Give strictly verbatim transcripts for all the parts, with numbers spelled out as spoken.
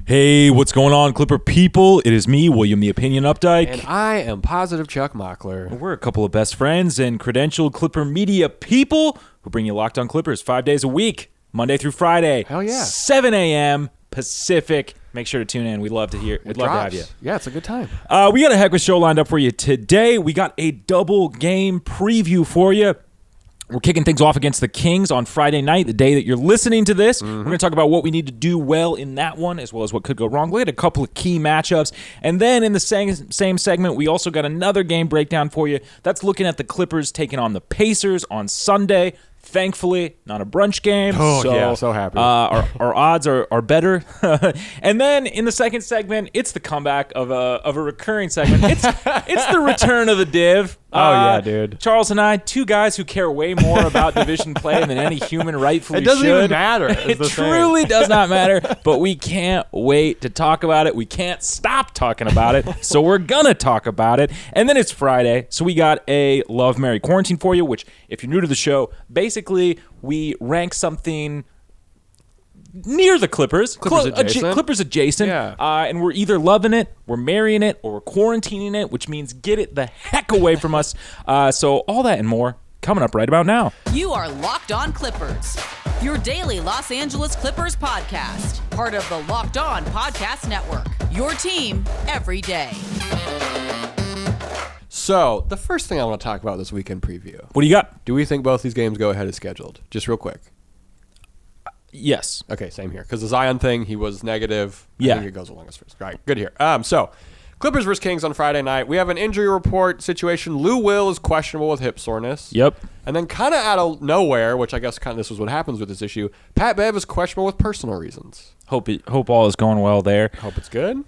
Hey, what's going on, Clipper people? It is me, William the Opinion Updike. And I am Positive Chuck Mockler. We're a couple of best friends and credentialed Clipper media people who bring you Locked On Clippers five days a week, Monday through Friday. Hell yeah. seven a.m. Pacific. Make sure to tune in. We'd love to hear. We'd It love drops. to have you. Yeah, it's a good time. Uh, we got a heck of a show lined up for you today. We got a double game preview for you. We're kicking things off against the Kings on Friday night, the day that you're listening to this. Mm-hmm. We're going to talk about what we need to do well in that one, as well as what could go wrong. We had a couple of key matchups. And then in the same, same segment, we also got another game breakdown for you. That's looking at the Clippers taking on the Pacers on Sunday. Thankfully, not a brunch game. Oh, so, yeah, so happy. Uh, our, our odds are, are better. And then in the second segment, it's the comeback of a of a recurring segment. It's it's the return of the div. Oh, uh, yeah, dude. Charles and I, two guys who care way more about division play than any human rightfully It doesn't should. even matter. is It the truly thing. does not matter, but we can't wait to talk about it. We can't stop talking about it, so we're gonna talk about it. And then it's Friday, so we got a Love, Marry, Quarantine for you, which, if you're new to the show, basically we rank something near the Clippers. Clippers Cl- adjacent. adja- Clippers adjacent. Yeah. Uh, and we're either loving it, we're marrying it, or we're quarantining it, which means get it the heck away from us. Uh, so all that and more coming up right about now. You are Locked On Clippers, your daily Los Angeles Clippers podcast, part of the Locked On Podcast Network, your team every day. So, the first thing I want to talk about this weekend preview. What do you got? Do we think both these games go ahead as scheduled? Just real quick. Yes. Okay, same here. Because the Zion thing, he was negative. I Yeah. think it goes along as first. All right, good here. Um, so, Clippers versus Kings on Friday night. We have an injury report situation. Lou Will is questionable with hip soreness. Yep. And then kind of out of nowhere, which I guess kind of this was what happens with this issue, Pat Bev is questionable with personal reasons. Hope it, hope all is going well there. Hope it's good.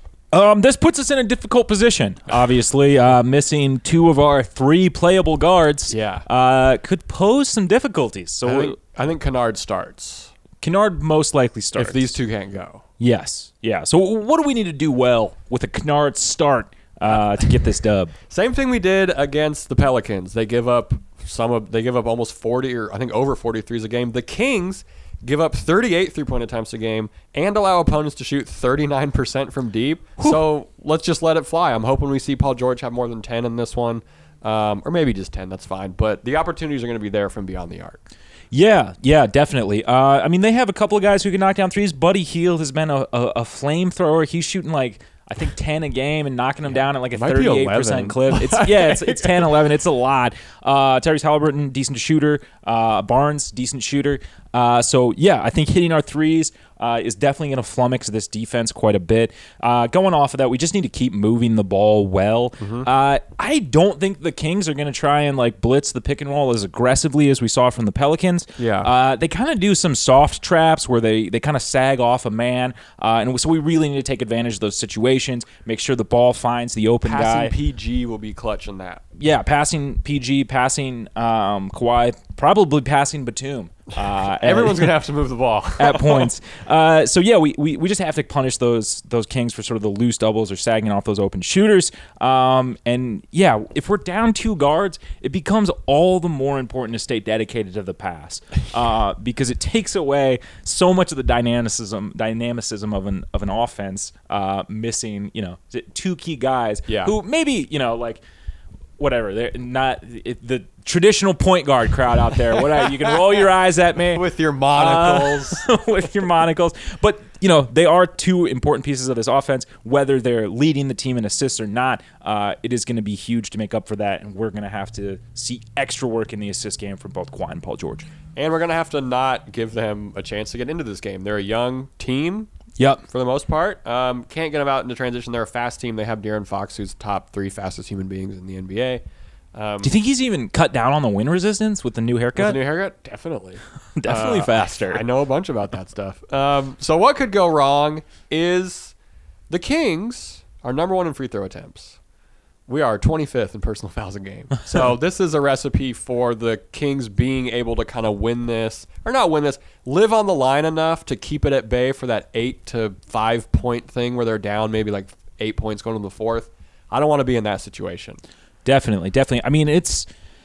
Um, this puts us in a difficult position. Obviously, uh, missing two of our three playable guards. Yeah. Uh, could pose some difficulties. So I think, I think Kennard starts. Kennard most likely starts If these two can't go. Yes. Yeah. So what do we need to do well with a Kennard start uh, to get this dub? Same thing we did against the Pelicans. They give up some of they give up almost forty or I think over forty threes a game. The Kings give up thirty-eight three-point attempts a game and allow opponents to shoot thirty-nine percent from deep. Whew. So let's just let it fly. I'm hoping we see Paul George have more than ten in this one, um, or maybe just ten. That's fine. But the opportunities are going to be there from beyond the arc. Yeah, yeah, definitely. Uh, I mean, they have a couple of guys who can knock down threes. Buddy Hield has been a, a, a flamethrower. He's shooting like, I think, ten a game and knocking them down at like a Might be thirty-eight percent eleven. clip. It's Yeah, it's, it's ten, eleven. It's a lot. Uh, Tyrese Halliburton, decent shooter. Uh, Barnes, decent shooter. Uh, so, yeah, I think hitting our threes uh, is definitely going to flummox this defense quite a bit. Uh, going off of that, we just need to keep moving the ball well. Mm-hmm. Uh, I don't think the Kings are going to try and like blitz the pick and roll as aggressively as we saw from the Pelicans. Yeah. Uh, they kind of do some soft traps where they, they kind of sag off a man. Uh, and so we really need to take advantage of those situations, make sure the ball finds the open Passing guy. P G will be clutch in that. Yeah, passing P G, passing um, Kawhi, probably passing Batum. Uh, Everyone's going to have to move the ball. at points. Uh, so, yeah, we, we we just have to punish those those Kings for sort of the loose doubles or sagging off those open shooters. Um, and, yeah, if we're down two guards, it becomes all the more important to stay dedicated to the pass uh, because it takes away so much of the dynamicism dynamicism of an of an offense uh, missing, you know, two key guys Yeah. who maybe, you know, like, whatever, they're not it, the traditional point guard crowd out there. Whatever, you can roll your eyes at me With your monocles. uh, with your monocles. But you know they are two important pieces of this offense. Whether they're leading the team in assists or not, uh, it is going to be huge to make up for that, and we're going to have to see extra work in the assist game from both Kawhi and Paul George. And we're going to have to not give them a chance to get into this game. They're a young team. Yep. For the most part. Um, can't get them out into transition. They're a fast team. They have De'Aaron Fox, who's top three fastest human beings in the N B A. Um, Do you think he's even cut down on the wind resistance with the new with haircut? the new haircut? Definitely. Definitely Uh, faster. I know a bunch about that stuff. Um, so what could go wrong is the Kings are number one in free throw attempts. We are twenty-fifth in personal fouls a game. So this is a recipe for the Kings being able to kind of win this, or not win this, live on the line enough to keep it at bay for that eight to five point thing where they're down maybe like eight points going to the fourth. I don't want to be in that situation. Definitely, definitely. I mean, it's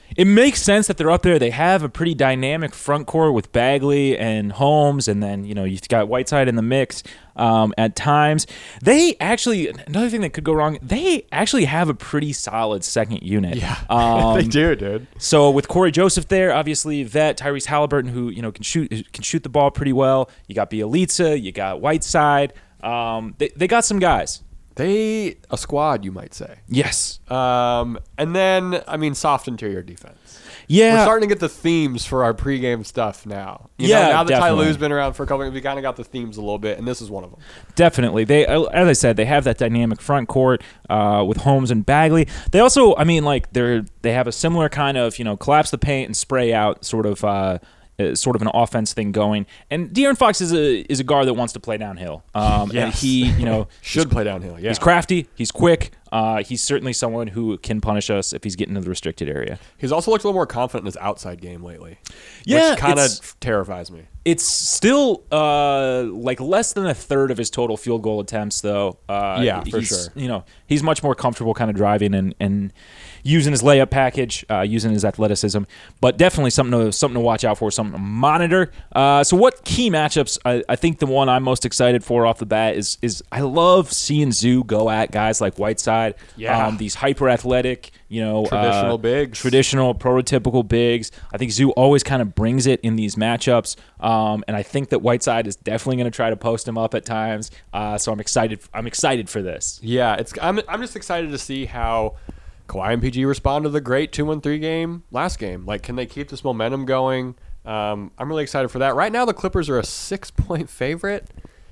it makes sense that they're up there. They have a pretty dynamic front court with Bagley and Holmes, and then you know you've got Whiteside in the mix um, at times. They actually another thing that could go wrong. They actually have a pretty solid second unit. Yeah, um, they do, dude. So with Corey Joseph there, obviously Vet, Tyrese Halliburton, who you know can shoot can shoot the ball pretty well. You got Bielitsa, you got Whiteside. Um, they they got some guys. They a squad, you might say. Yes. Um, and then I mean, soft interior defense. Yeah. We're starting to get the themes for our pregame stuff now. You Yeah, know, now that definitely. Ty Lue's been around for a couple of weeks, we kind of got the themes a little bit, and this is one of them. Definitely. They, as I said, they have that dynamic front court uh, with Holmes and Bagley. They also, I mean, like they're they have a similar kind of you know collapse the paint and spray out sort of uh, uh, sort of an offense thing going. And De'Aaron Fox is a is a guard that wants to play downhill. Um, Yes. And he, you know, Should play downhill, yeah. he's crafty. He's quick. Uh, he's certainly someone who can punish us if he's getting to the restricted area. He's also looked a little more confident in his outside game lately. Yeah, which kind it's- of terrifies me. It's still uh, like less than a third of his total field goal attempts, though. Uh, Yeah, for he's, sure. You know, he's much more comfortable kind of driving and, and using his layup package, uh, using his athleticism. But definitely something to something to watch out for, something to monitor. Uh, so, what key matchups? I, I think the one I'm most excited for off the bat is is I love seeing Zoo go at guys like Whiteside. Yeah. um, these hyper athletic, you know, Traditional uh, bigs. traditional prototypical bigs. I think Zoo always kind of brings it in these matchups. Um, and I think that Whiteside is definitely going to try to post him up at times. Uh, so I'm excited. I'm excited for this. Yeah, it's. I'm. I'm just excited to see how Kawhi and P G respond to the great two one three game last game. Like, can they keep this momentum going? Um, I'm really excited for that. Right now, the Clippers are a six point favorite.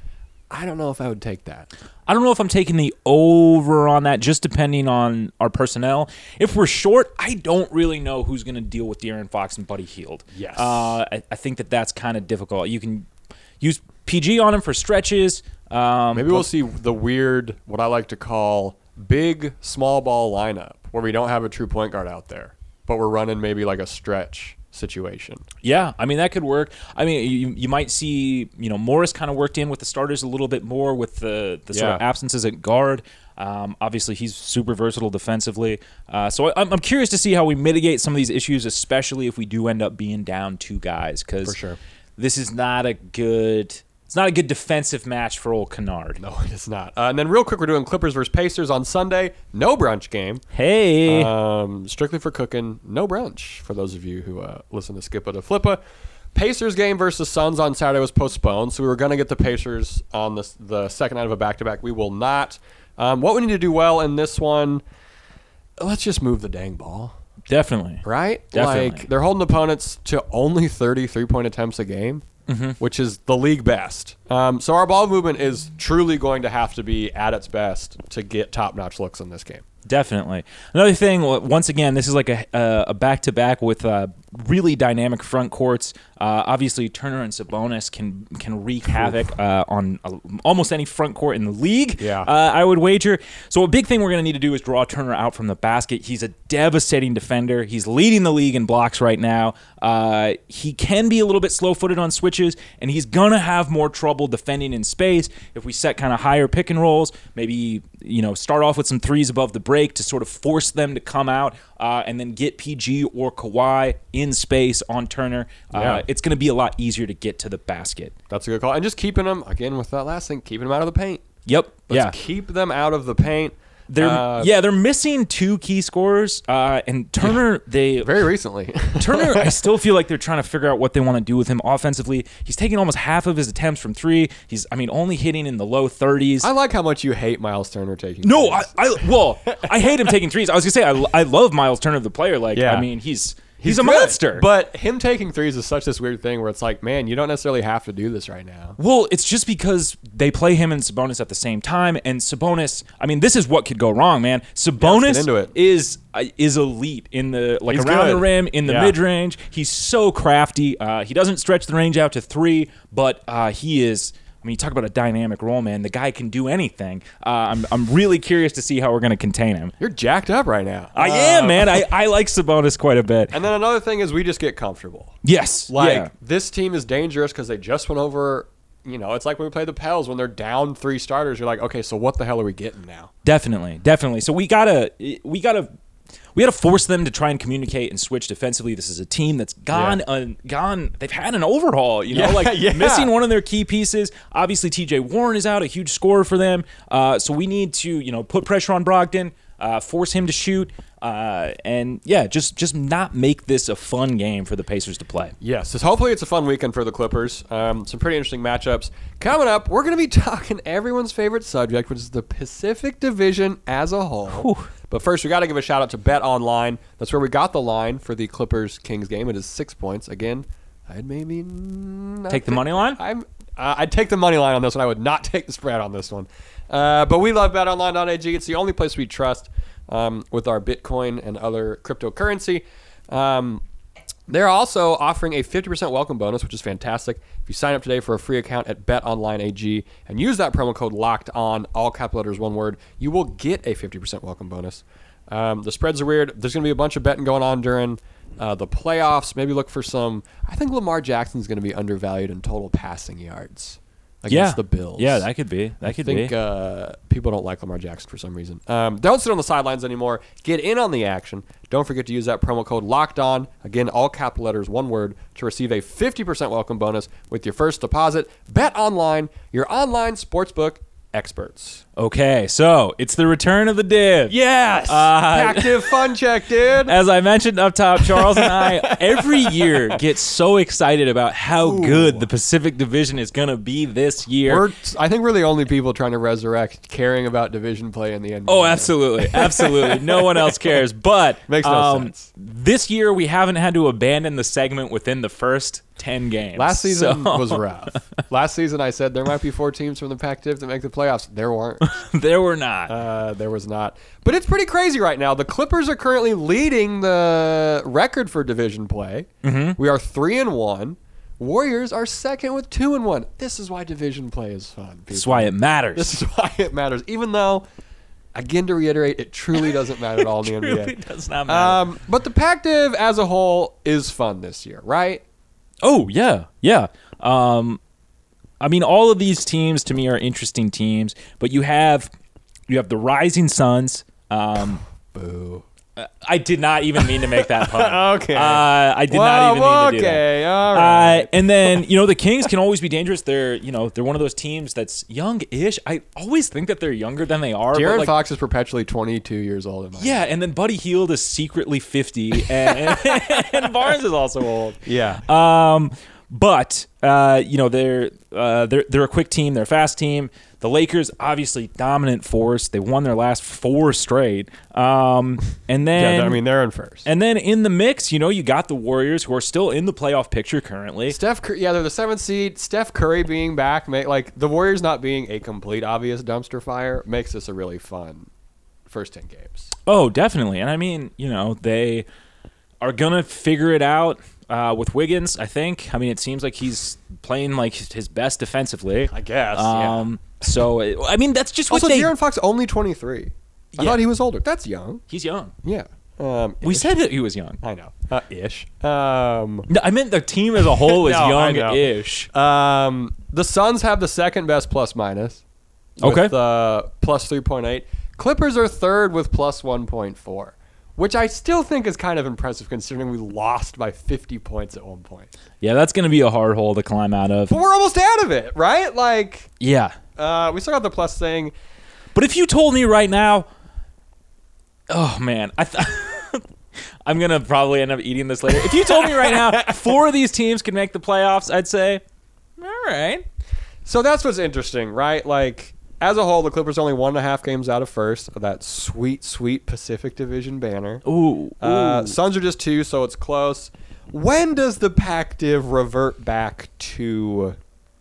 I don't know if I would take that. I don't know if I'm taking the over on that, just depending on our personnel. If we're short, I don't really know who's going to deal with De'Aaron Fox and Buddy Hield. Yes. Uh, I, I think that that's kind of difficult. You can use P G on him for stretches. Um, Maybe we'll see the weird, what I like to call big small ball lineup, where we don't have a true point guard out there, but we're running maybe like a stretch situation. Yeah, I mean that could work. I mean, you, you might see you know Morris kind of worked in with the starters a little bit more with the the sort of Yeah. absences at guard. Um, obviously, he's super versatile defensively. Uh, so I, I'm, I'm curious to see how we mitigate some of these issues, especially if we do end up being down two guys, because For sure. this is not a good. It's not a good defensive match for old Kennard. No, it is not. Uh, and then real quick, we're doing Clippers versus Pacers on Sunday. No brunch game. Hey, Um, strictly for cooking, no brunch for those of you who uh, listen to Skippa to Flippa. Pacers game versus Suns on Saturday was postponed, so we were going to get the Pacers on the, the second night of a back-to-back. We will not. Um, what we need to do well in this one, let's just move the dang ball, definitely. right? Definitely. Like, they're holding opponents to only thirty three-point attempts a game, Mm-hmm. which is the league best. Um, so our ball movement is truly going to have to be at its best to get top-notch looks in this game. Definitely. Another thing, once again, this is like a a back-to-back with uh, really dynamic front courts. Uh, obviously, Turner and Sabonis can can wreak havoc uh, on uh, almost any front court in the league. Yeah. uh, I would wager. So a big thing we're going to need to do is draw Turner out from the basket. He's a devastating defender. He's leading the league in blocks right now. Uh, he can be a little bit slow-footed on switches, and he's going to have more trouble defending in space if we set kind of higher pick and rolls. Maybe you know start off with some threes above the break to sort of force them to come out, uh, and then get P G or Kawhi in space on Turner. Uh, Yeah. It's going to be a lot easier to get to the basket. That's a good call. And just keeping them, again, with that last thing, keeping them out of the paint. Yep. Let's yeah. keep them out of the paint. They're Uh, yeah they're missing two key scorers. Uh, and Turner they Very recently. Turner, I still feel like they're trying to figure out what they want to do with him offensively. He's taking almost half of his attempts from three. He's, I mean, only hitting in the low thirties. I like how much you hate Miles Turner taking No, I, threes. I, well, I hate him taking threes. I was gonna say I, I love Miles Turner, the player. Like, Yeah. I mean, he's he's, a good, monster. But him taking threes is such this weird thing where it's like, man, you don't necessarily have to do this right now. Well, it's just because they play him and Sabonis at the same time, and Sabonis. I mean, this is what could go wrong, man. Sabonis into it. is uh, is elite in the like He's around good. the rim, in the Yeah. mid range. He's so crafty. Uh, he doesn't stretch the range out to three, but uh, he is. I mean, you talk about a dynamic role, man. The guy can do anything. Uh, I'm I'm really curious to see how we're going to contain him. You're jacked up right now. I am, man. I, I like Sabonis quite a bit. And then another thing is we just get comfortable. Yes, Like, yeah. this team is dangerous because they just went over, you know, it's like when we play the Pels when they're down three starters. You're like, okay, so what the hell are we getting now? Definitely, definitely. So we gotta we gotta we had to force them to try and communicate and switch defensively. This is a team that's gone, Yeah. uh, gone. They've had an overhaul, you know, Yeah, like yeah. missing one of their key pieces. Obviously, T J Warren is out, a huge scorer for them. Uh, so we need to, you know, put pressure on Brogdon, uh, force him to shoot, uh, and yeah, just just not make this a fun game for the Pacers to play. Yes, so hopefully it's a fun weekend for the Clippers. Um, some pretty interesting matchups. Coming up, we're going to be talking everyone's favorite subject, which is the Pacific Division as a whole. Whew. But first, we got to give a shout out to Bet Online. That's where we got the line for the Clippers-Kings game. It is six points. Again, I'd maybe not Take the money line? I'm, uh, I'd take the money line on this one. I would not take the spread on this one. Uh, but we love bet online dot a g. It's the only place we trust um, with our Bitcoin and other cryptocurrency. Um, They're also offering a fifty percent welcome bonus, which is fantastic. If you sign up today for a free account at BetOnline A G and use that promo code LOCKEDON, all capital letters, one word, you will get a fifty percent welcome bonus. Um, the spreads are weird. There's going to be a bunch of betting going on during uh, the playoffs. Maybe look for some. I think Lamar Jackson's going to be undervalued in total passing yards against Yeah, the Bills. Yeah, that could be. That could I think be. uh, people don't like Lamar Jackson for some reason. Um, don't sit on the sidelines anymore. Get in on the action. Don't forget to use that promo code Locked On. Again, all capital letters, one word, to receive a fifty percent welcome bonus with your first deposit. Bet Online, your online sportsbook experts. Okay, so it's the return of the div. Yes! Uh, Active fun check, dude. As I mentioned up top, Charles and I every year get so excited about how Ooh. good the Pacific Division is going to be this year. We're, I think we're the only people trying to resurrect caring about division play in the N B A. Oh, absolutely. Absolutely. No one else cares. But Makes no um, sense. this year, we haven't had to abandon the segment within the first ten games. Last season So- was rough. Last season, I said there might be four teams from the Pac-Div that make the playoffs. There weren't. there were not. Uh, there was not. But it's pretty crazy right now. The Clippers are currently leading the record for division play. Mm-hmm. We are three and one. Warriors are second with two and one. This is why division play is fun. That's why it matters. This is why it matters. Even though, again, to reiterate, it truly doesn't matter at all in the N B A. It really does not matter. Um, but the Pac-Div as a whole is fun this year, right? Oh, yeah. Yeah. Um, I mean, all of these teams to me are interesting teams, but you have you have the Rising Suns. Um, Boo. I did not even mean to make that pun. Okay. Uh, I did Well, not even mean to do that. okay, all right. Uh, and then, you know, the Kings can always be dangerous. They're, you know, they're one of those teams that's young-ish. I always think that they're younger than they are. but, De'Aaron like, Fox is perpetually twenty-two years old. In my yeah, and then Buddy Hield is secretly fifty, and, and Barnes is also old. Yeah. Um, but uh, you know, they're uh, they're they're a quick team. They're a fast team. The Lakers, obviously dominant force. They won their last four straight. Um, and then yeah, I mean, they're in first. and then in the mix, you know, you got the Warriors, who are still in the playoff picture currently. Steph, Cur- yeah, they're the seventh seed. Steph Curry being back, make, like the Warriors not being a complete obvious dumpster fire, makes this a really fun first ten games. Oh, definitely. And I mean, you know, they are gonna figure it out uh, with Wiggins. I think. I mean, it seems like he's playing like his best defensively. I guess. Um, So I mean, that's just yeah. what Also, they. De'Aaron Fox only twenty-three. I Yeah. thought he was older. That's young. He's young. Yeah. Um, We ish. said that he was young. I know. Uh, ish. Um, No, I meant the team as a whole is No, I know. young-ish. um, the Suns have the second best plus minus. With, Okay. uh, plus three point eight. Clippers are third with plus one point four, which I still think is kind of impressive considering we lost by fifty points at one point. Yeah, that's going to be a hard hole to climb out of. But we're almost out of it, right? Like, Yeah. uh, we still got the plus thing. But if you told me right now, oh man, I th- I'm gonna probably end up eating this later. If you told me right now four of these teams can make the playoffs, I'd say, all right. So that's what's interesting, right? Like, as a whole, the Clippers are only one and a half games out of first of that sweet, sweet Pacific Division banner. Ooh, Uh, ooh. Suns are just two, so it's close. When does the Pac-Div revert back to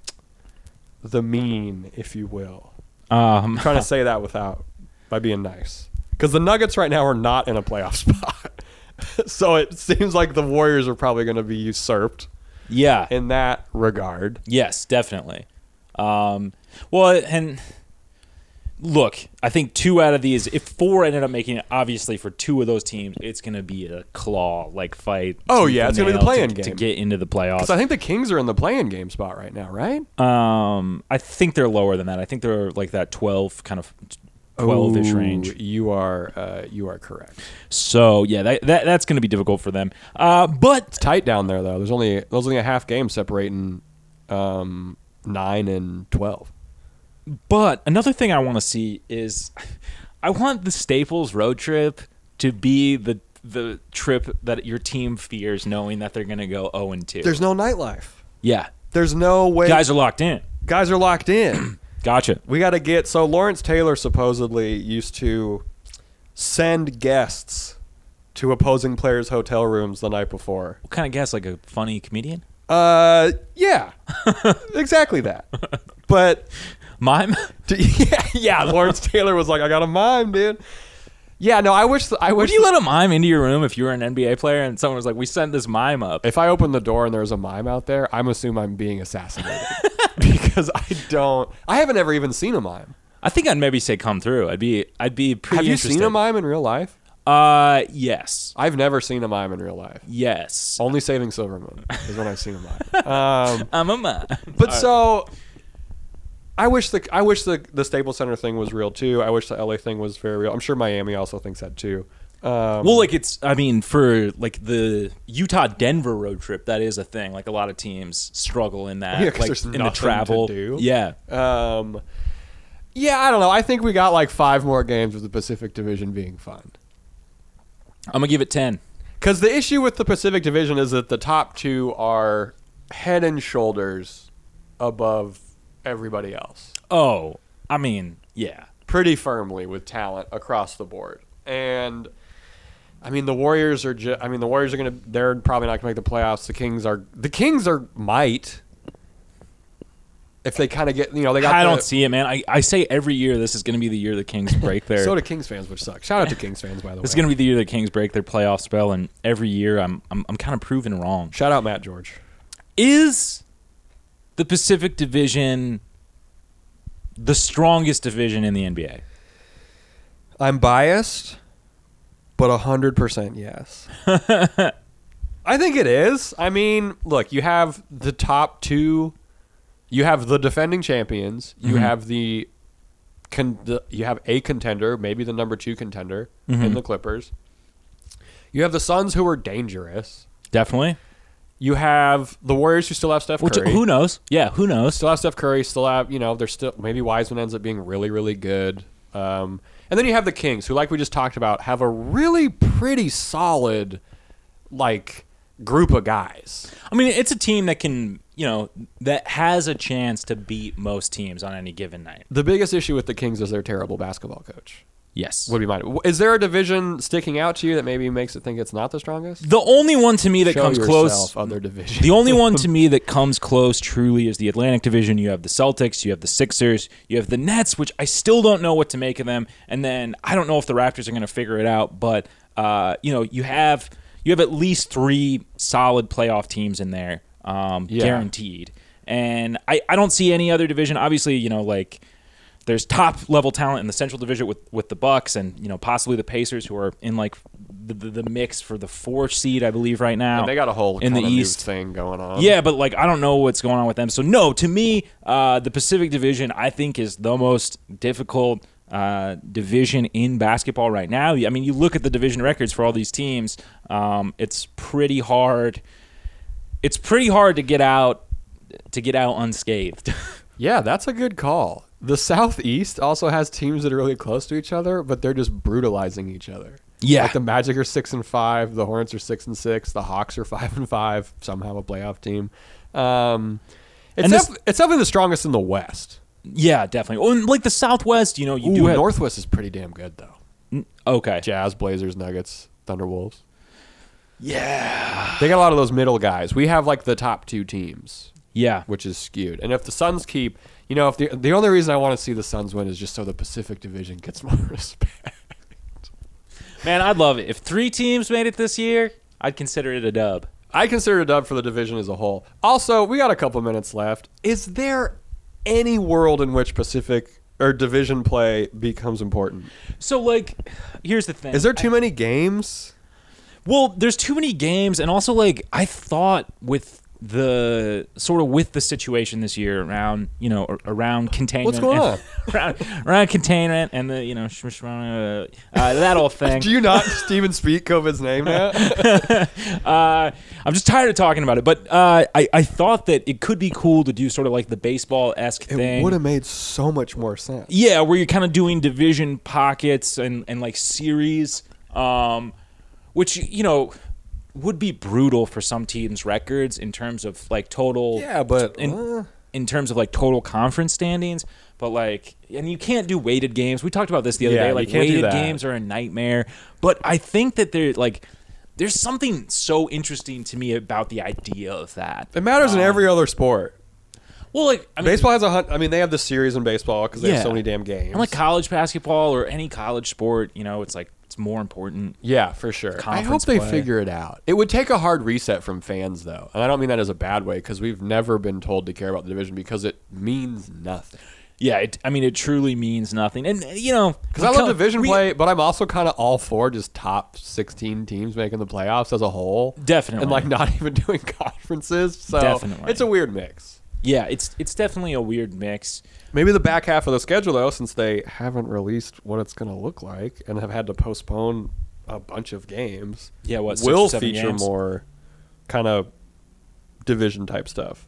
the mean, if you will? Um, I'm trying to say that without by being nice, because the Nuggets right now are not in a playoff spot. So it seems like the Warriors are probably going to be usurped yeah. in that regard. Yes, definitely. Um, well, and look, I think two out of these, if four ended up making it, obviously for two of those teams, it's going to be a claw-like fight. Oh, tooth yeah, and it's gonna be the nail play-in to, to game. get into the playoffs. So I think the Kings are in the play-in game spot right now, right? Um, I think they're lower than that. I think they're like that twelve kind of twelve-ish Ooh, range. You are uh, you are correct. So yeah, that, that that's going to be difficult for them. Uh, but It's tight down there though. There's only there's only a half game separating um, nine and twelve. but another thing I want to see is, I want the Staples road trip to be the the trip that your team fears, knowing that they're going to go oh and two. There's no nightlife. Yeah, There's no way. guys are locked in. guys are locked in. Gotcha. We got to get so Lawrence Taylor supposedly used to send guests to opposing players' hotel rooms the night before. What kind of guess? Like a funny comedian? Uh, yeah, exactly that. But Mime? yeah, yeah, Lawrence Taylor was like, "I got a mime, dude." Yeah, no, I wish. I wish. Would you let a mime into your room if you were an N B A player and someone was like, "We sent this mime up"? If I open the door and there's a mime out there, I'm assuming I'm being assassinated because I don't. I haven't ever even seen a mime. I think I'd maybe say come through. I'd be I'd be pretty Have you interested. seen a mime in real life? Uh, yes. I've never seen a mime in real life. Yes. Only Saving Silvermoon is when I've seen a mime. Um, I'm a mime. but so, I wish the I wish the the Staples Center thing was real too. I wish the L A thing was very real. I'm sure Miami also thinks that too. Um, Well, like it's, I mean, for like the Utah-Denver road trip, that is a thing. Like a lot of teams struggle in that, Yeah, 'cause like there's in the nothing to travel. do. Yeah. um, yeah, I don't know. I think we got like five more games with the Pacific Division being fun. I'm gonna give it ten. Because the issue with the Pacific Division is that the top two are head and shoulders above everybody else. Oh, I mean, yeah. Pretty firmly with talent across the board. And I mean the Warriors are ju- I mean the Warriors are going to they're probably not going to make the playoffs. The Kings are the Kings are might if they kind of get, you know, they got I the, don't see it, man. I, I say every year this is going to be the year the Kings break their. So do Kings fans, which sucks. Shout out to Kings fans, by the way. This is going to be the year the Kings break their playoff spell, and every year I'm I'm, I'm kind of proven wrong. Shout out Matt George. Is the Pacific Division the strongest division in the N B A? I'm biased, but one hundred percent yes. I think it is. I mean, look, you have the top two. You have the defending champions. You Mm-hmm. have the, con- the, you have a contender, maybe the number two contender Mm-hmm. in the Clippers. You have the Suns, who are dangerous. Definitely. You have the Warriors, who still have Steph Which, Curry. who knows? Yeah, who knows? Still have Steph Curry. Still have, you know, they're still, maybe Wiseman ends up being really, really good. Um, and then you have the Kings, who, like we just talked about, have a really pretty solid, like, group of guys. I mean, it's a team that can, you know, that has a chance to beat most teams on any given night. The biggest issue with the Kings is their terrible basketball coach. Yes. Would be mine. Is there a division sticking out to you that maybe makes it think it's not the strongest? The only one to me that Show comes yourself close, other division. the only one to me that comes close truly is the Atlantic Division. You have the Celtics, you have the Sixers, you have the Nets, which I still don't know what to make of them. And then I don't know if the Raptors are going to figure it out, but uh, you know, you have you have at least three solid playoff teams in there, um, Yeah. guaranteed. And I, I don't see any other division. Obviously, you know, like there's top level talent in the Central Division with, with the Bucks and, you know, possibly the Pacers, who are in like the, the, the mix for the fourth seed, I believe, right now. And they got a whole in the kinda new East thing going on. Yeah, but like I don't know what's going on with them. So no, to me, uh, the Pacific Division I think is the most difficult uh, division in basketball right now. I mean, you look at the division records for all these teams. Um, it's pretty hard. It's pretty hard to get out to get out unscathed. Yeah, that's a good call. The Southeast also has teams that are really close to each other, but they're just brutalizing each other. Yeah. Like the Magic are six and five, the Hornets are six and six, the Hawks are five and five, somehow a playoff team. Um, it's, And this- def- it's definitely the strongest in the West. Yeah, definitely. Oh, and like the Southwest, you know, you Ooh, do have Northwest is pretty damn good though. okay. Jazz, Blazers, Nuggets, Thunderwolves. Yeah, They got a lot of those middle guys. We have like the top two teams, yeah. which is skewed. And if the Suns keep, you know, if the the only reason I want to see the Suns win is just so the Pacific Division gets more respect. Man, I'd love it if three teams made it this year. I'd consider it a dub. I consider it a dub for the division as a whole. Also, we got a couple minutes left. Is there any world in which Pacific or division play becomes important? So, like, here's the thing: Is there too many games? Well, there's too many games, and also like I thought with the sort of with the situation this year around, you know, around containment. What's going and, on? around, around containment and the, you know, sh- sh- uh, that whole thing. Do you not Steven speak COVID's name now? uh, I'm just tired of talking about it. But uh, I, I thought that it could be cool to do sort of like the baseball-esque thing. It would have made so much more sense. Yeah, where you're kind of doing division pockets and, and like series, um, which, you know, would be brutal for some teams' records in terms of like total. Yeah, but in, uh, in terms of like total conference standings. But like, and you can't do weighted games. We talked about this the other Yeah, day. you Like can't do weighted that. games are a nightmare. But I think that they're like, there's something so interesting to me about the idea of that. it matters in Um, every other sport. Well, like I mean, Baseball has a hun- I mean, they have the series in baseball because they Yeah. have so many damn games. and like college basketball or any college sport, you know, it's like it's more important. Yeah, for sure. I hope Conference they play. figure it out. It would take a hard reset from fans, though. And I don't mean that as a bad way, because we've never been told to care about the division because it means nothing. Yeah, it, I mean, it truly means nothing. And, you know, Because I love division play, but I'm also kind of all for just top sixteen teams making the playoffs as a whole. Definitely. And, like, not even doing conferences. So Definitely. it's a weird mix. Yeah, it's it's definitely a weird mix. Maybe the back half of the schedule, though, since they haven't released what it's going to look like and have had to postpone a bunch of games, Yeah, what, six will or seven feature games? more kind of division type stuff.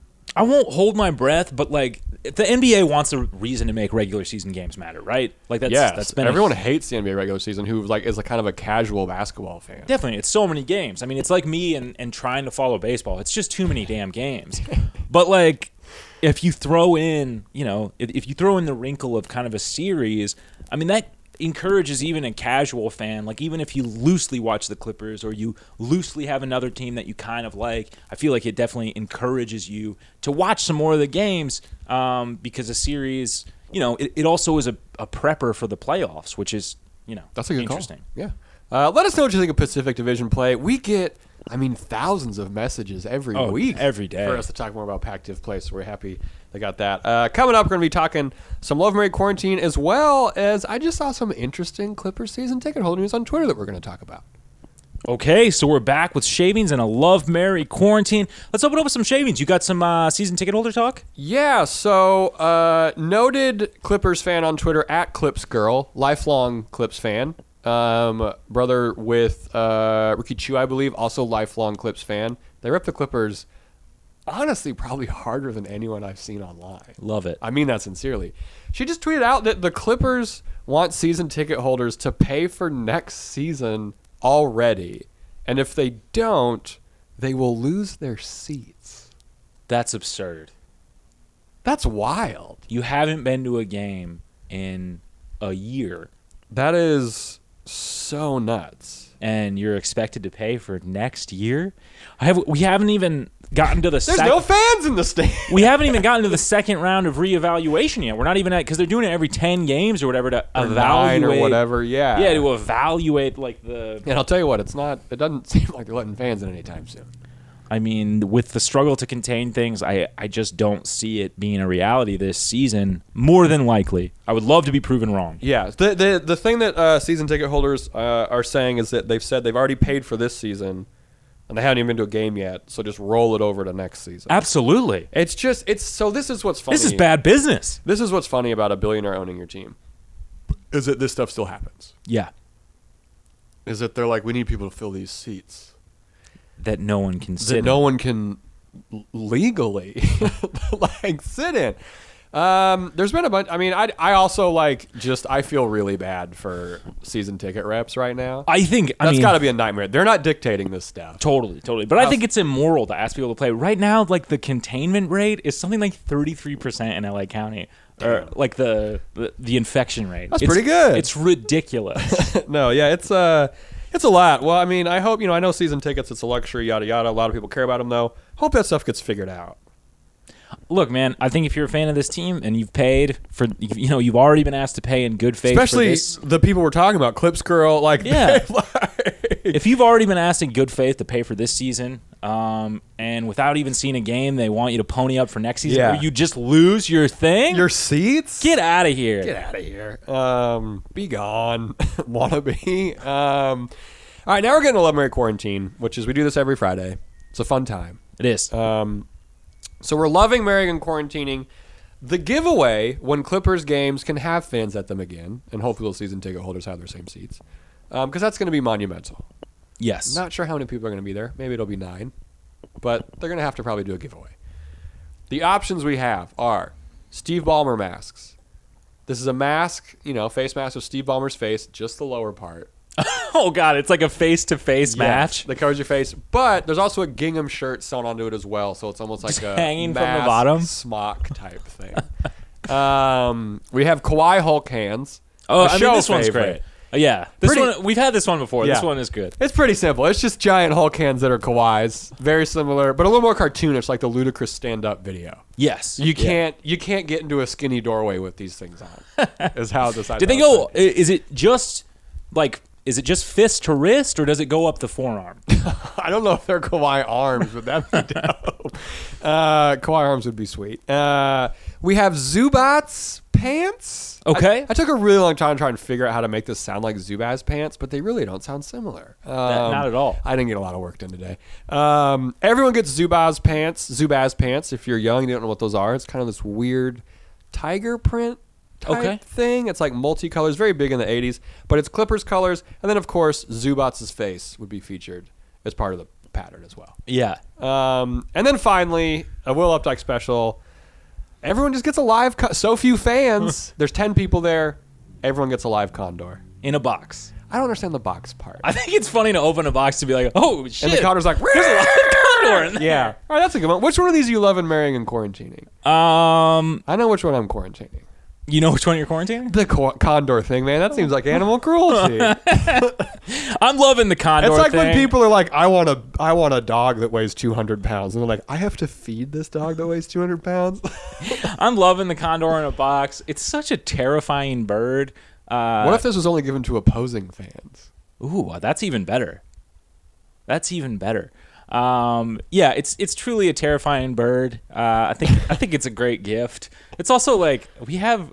I won't hold my breath, but like the N B A wants a reason to make regular season games matter, right? Like that's Yes, that's been a- everyone hates the N B A regular season who like is a kind of a casual basketball fan. definitely. It's so many games. I mean, it's like me and, and trying to follow baseball. It's just too many damn games. But like, if you throw in, you know, if, if you throw in the wrinkle of kind of a series, I mean that encourages even a casual fan, like even if you loosely watch the Clippers or you loosely have another team that you kind of like, I feel like it definitely encourages you to watch some more of the games um, because a series, you know, it, it also is a, a prepper for the playoffs, which is, you know, That's a good interesting. call. Yeah. Uh, let us know what you think of Pacific Division play. We get, I mean, thousands of messages every Oh, week. every day. For us to talk more about Pac-Div play, so we're happy they got that. Uh, coming up, we're going to be talking some Love Mary Quarantine, as well as I just saw some interesting Clippers season ticket holder news on Twitter that we're going to talk about. Okay, so we're back with shavings and a Love Mary Quarantine. Let's open up with some shavings. You got some uh, season ticket holder talk? Yeah, so uh, noted Clippers fan on Twitter, at Clips Girl, lifelong Clips fan. Um, brother with uh, Ricky Chu, I believe, also lifelong Clips fan. They rep the Clippers, honestly, probably harder than anyone I've seen online. Love it. I mean that sincerely. She just tweeted out that the Clippers want season ticket holders to pay for next season already. And if they don't, they will lose their seats. That's absurd. That's wild. You haven't been to a game in a year, That is so nuts. and you're expected to pay for next year. I have. We haven't even gotten to the. There's sec- no fans in the stand. We haven't even gotten to the second round of reevaluation yet. We're not even at because they're doing it every ten games or whatever to Or evaluate nine or whatever, yeah. Yeah, to evaluate like the. And I'll tell you what, it's not. It doesn't seem like they're letting fans in anytime soon. I mean, with the struggle to contain things, I, I just don't see it being a reality this season. More than likely, I would love to be proven wrong. Yeah, the the the thing that uh, season ticket holders uh, are saying is that they've said they've already paid for this season, and they haven't even been to a game yet. So just roll it over to next season. Absolutely, It's just it's so this is what's funny. this is bad business. This is what's funny about a billionaire owning your team, is that this stuff still happens. Yeah, Is that they're like, we need people to fill these seats that no one can sit. that in. no one can l- legally like sit in. Um, there's been a bunch. I mean, I I also like just I feel really bad for season ticket reps right now. I think I That's mean, got to be a nightmare. They're not dictating this stuff. Totally, totally. But I think it's immoral to ask people to play. Right now, like the containment rate is something like thirty-three percent in L A County. Or like the, the the infection rate. That's It's- pretty good. It's ridiculous. No, yeah, it's uh it's a lot. Well, I mean, I hope, you know, I know season tickets, it's a luxury, yada yada. A lot of people care about them though. Hope that stuff gets figured out. Look, man, I think if you're a fan of this team and you've paid for, you know, you've already been asked to pay in good faith Especially for this. the people we're talking about, Clips Girl, like Yeah. like- If you've already been asked in good faith to pay for this season, um, and without even seeing a game, they want you to pony up for next season, Yeah. or you just lose your thing, your seats? get out of here. Get out of here. Um, be gone. Wanna be. Um, all right, now we're getting to Love Mary Quarantine, which is we do this every Friday. It's a fun time. It is. Um, so we're loving marrying and quarantining. The giveaway, when Clippers games can have fans at them again, and hopefully those season ticket holders have their same seats, because um, that's going to be monumental. Yes. Not sure how many people are going to be there. Maybe it'll be nine. But they're going to have to probably do a giveaway. The options we have are Steve Ballmer masks. This is a mask, you know, face mask of Steve Ballmer's face, just the lower part. Oh, God. It's like a face-to-face Yes, match. that covers your face. But there's also a gingham shirt sewn onto it as well. So it's almost like Just a hanging from the mask bottom? smock type thing. um, we have Kawhi Hulk hands. Oh, a I mean, show this one's favorite. great. Uh, yeah. This Pretty- one, we've had this one before. This Yeah. one is good. It's pretty simple. It's just giant Hulk hands that are Kawhi's. Very similar, but a little more cartoonish, like the ludicrous stand-up video. Yes. You Yeah. can't you can't get into a skinny doorway with these things on. Is how this. Did they go, i- is it just, like, is it just fist to wrist, or does it go up the forearm? I don't know if they're Kawhi arms, but that'd be dope. Uh, Kawhi arms would be sweet. Uh, we have Zubats pants. Okay. I, I took a really long time trying to figure out how to make this sound like Zubaz pants, but they really don't sound similar. Um, not at all. I didn't get a lot of work done today. Um, everyone gets Zubaz pants. Zubaz pants. If you're young, you don't know what those are. It's kind of this weird tiger print type Okay. thing. It's like multicolors, very big in the eighties, but it's Clippers colors. And then, of course, Zubats' face would be featured as part of the pattern as well. Yeah. Um, and then finally, a Will Updike special. Everyone just gets a live. Co- so few fans. There's ten people there. Everyone gets a live condor. In a box. I don't understand the box part. I think it's funny to open a box to be like, oh, shit. and the condor's like, There's a live condor in there. yeah. All right, that's a good one. Which one of these are you loving, marrying, and quarantining? Um, I know which one I'm quarantining. you know which one you're quarantining? The co- condor thing, man. That seems like animal cruelty. I'm loving the condor It's like thing. when people are like, I want a, I want a dog that weighs two hundred pounds. And they're like, I have to feed this dog that weighs two hundred pounds? I'm loving the condor in a box. It's such a terrifying bird. Uh, What if this was only given to opposing fans? Ooh, that's even better. That's even better. Um, yeah, it's it's truly a terrifying bird. Uh, I think I think it's a great gift. It's also like we have,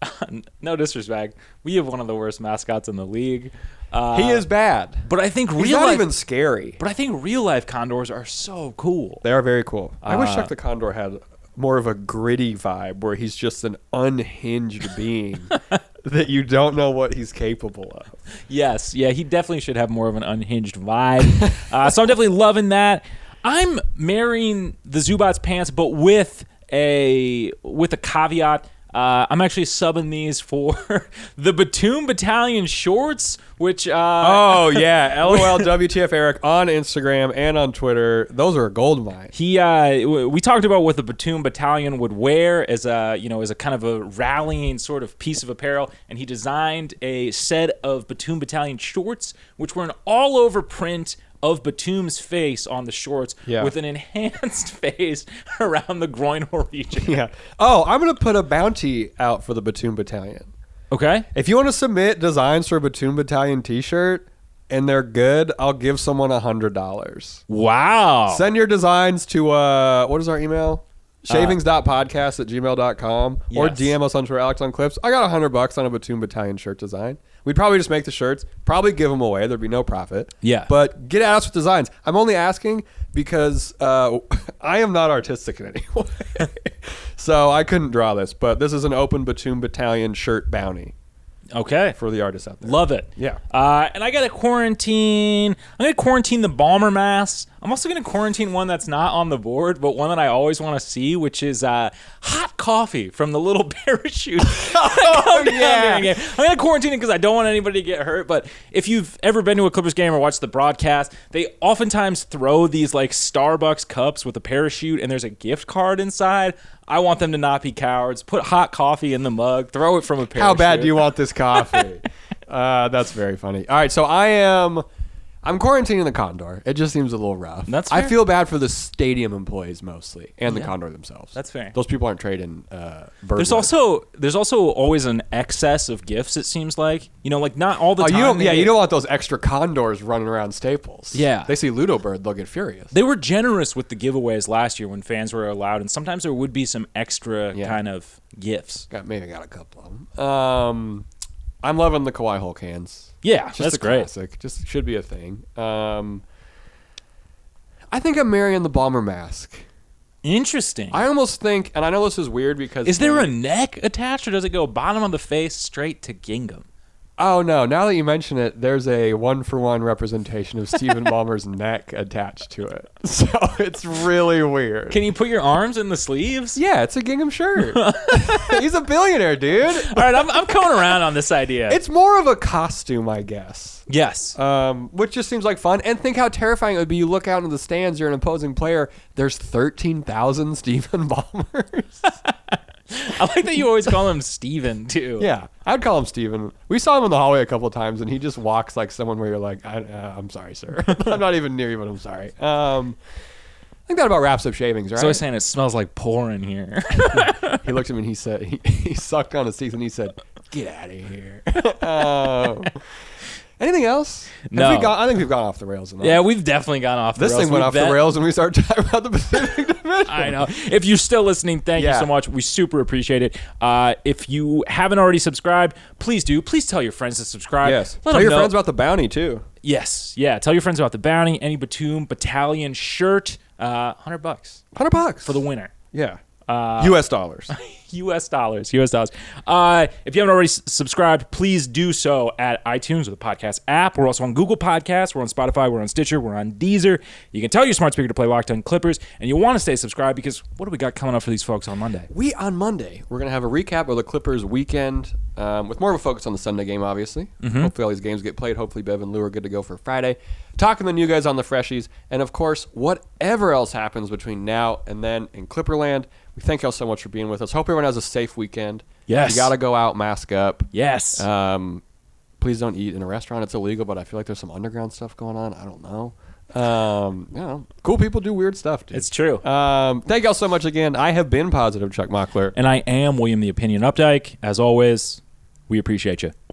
no disrespect, we have one of the worst mascots in the league. Uh, He is bad. but I think He's real not life, even scary. but I think real life condors are so cool. They are very cool. I wish Uh, Chuck the Condor had more of a gritty vibe where he's just an unhinged being that you don't know what he's capable of. Yes, yeah, he definitely should have more of an unhinged vibe. uh, so I'm definitely loving that. I'm marrying the Zubats pants, but with a with a caveat. Uh, I'm actually subbing these for the Batum Battalion shorts, which uh, Oh, yeah. LOL W T F Eric on Instagram and on Twitter. Those are a gold mine. he uh, w- we talked about what the Batum Battalion would wear as a you know as a kind of a rallying sort of piece of apparel, and he designed a set of Batum Battalion shorts, which were an all over print of Batum's face on the shorts, Yeah. with an enhanced face around the groinal region. Yeah. Oh, I'm going to put a bounty out for the Batum Battalion. Okay. If you want to submit designs for a Batum Battalion t-shirt and they're good, I'll give someone one hundred dollars. Wow. Send your designs to, uh, what is our email? Shavings.podcast at gmail dot com or Yes. D M us on Twitter, Alex on Clips. I got one hundred bucks on a Batum Battalion shirt design. We'd probably just make the shirts, probably give them away. There'd be no profit. Yeah. But get at us with designs. I'm only asking because uh, I am not artistic in any way. So I couldn't draw this, but this is an open Batum Battalion shirt bounty Okay. for the artists out there. Love it. Yeah. Uh, and I got to quarantine. I'm going to quarantine the Balmer masks. I'm also going to quarantine one that's not on the board, but one that I always want to see, which is uh, hot coffee from the little parachute. oh, yeah. I'm going to quarantine it because I don't want anybody to get hurt. But if you've ever been to a Clippers game or watched the broadcast, they oftentimes throw these like Starbucks cups with a parachute, and there's a gift card inside. I want them to not be cowards. Put hot coffee in the mug. Throw it from a parachute. How bad do you want this coffee? uh, that's very funny. All right, so I am I'm quarantining the Condor. It just seems a little rough. That's I fair. feel bad for the stadium employees mostly and the Yeah. Condor themselves. That's fair. Those people aren't trading uh, bird There's life. also there's also always an excess of gifts. It seems like you know, like not all the Oh, time. you don't, they yeah, you get- don't want those extra condors running around Staples. Yeah. They see Ludo Bird, they'll get furious. They were generous with the giveaways last year when fans were allowed, and sometimes there would be some extra Yeah. kind of gifts. Got maybe got a couple of them. Um, I'm loving the Kawhi Hulk hands. Yeah, Just that's a great. classic. Just should be a thing. Um, I think I'm marrying the Bomber mask. Interesting. I almost think, and I know this is weird because... Is there a neck attached, or does it go bottom of the face straight to gingham? Oh, no. Now that you mention it, there's a one-for-one representation of Stephen Ballmer's neck attached to it. So it's really weird. Can you put your arms in the sleeves? Yeah, it's a gingham shirt. He's a billionaire, dude. All right, I'm, I'm coming around on this idea. It's more of a costume, I guess. Yes. Um, which just seems like fun. And think how terrifying it would be. You look out into the stands, you're an opposing player. There's thirteen thousand Stephen Ballmers. I like that you always call him Steven, too. Yeah, I'd call him Steven. We saw him in the hallway a couple of times, and he just walks like someone where you're like, I, uh, I'm sorry, sir. I'm not even near you, but I'm sorry. Um, I think that about wraps up shavings, right? So he's saying it smells like pour in here. He looked at me and he said, he, he sucked on his teeth and he said, get out of here. um, anything else? No. Have we gone, I think we've gone off the rails enough. Yeah, we've definitely gone off the This rails. thing went We've off bet- the rails when we started talking about the Pacific Division. I know. If you're still listening, thank Yeah. you so much. We super appreciate it. Uh, if you haven't already subscribed, please do. Please tell your friends to subscribe. Yes. Let Tell them your know. friends about the bounty, too. Yes. Yeah. Tell your friends about the bounty, any Batum Battalion shirt, uh, one hundred bucks one hundred bucks. for the winner. Yeah. Uh, U S dollars. U S dollars. U S dollars. Uh, if you haven't already s- subscribed, please do so at iTunes or the podcast app. We're also on Google Podcasts. We're on Spotify. We're on Stitcher. We're on Deezer. You can tell your smart speaker to play Locked On Clippers, and you want to stay subscribed because what do we got coming up for these folks on Monday? We, on Monday, we're going to have a recap of the Clippers weekend um, with more of a focus on the Sunday game, obviously. Mm-hmm. Hopefully all these games get played. Hopefully Bev and Lou are good to go for Friday. Talking to the new guys on the Freshies. And, of course, whatever else happens between now and then in Clipperland, we thank y'all so much for being with us. Hope everyone has a safe weekend. Yes. You got to go out, mask up. Yes. Um, please don't eat in a restaurant. It's illegal, but I feel like there's some underground stuff going on. I don't know. Um, you know, cool people do weird stuff, dude. It's true. Um, thank y'all so much again. I have been Positive Chuck Mockler. And I am William the Opinion Updike. As always, we appreciate you.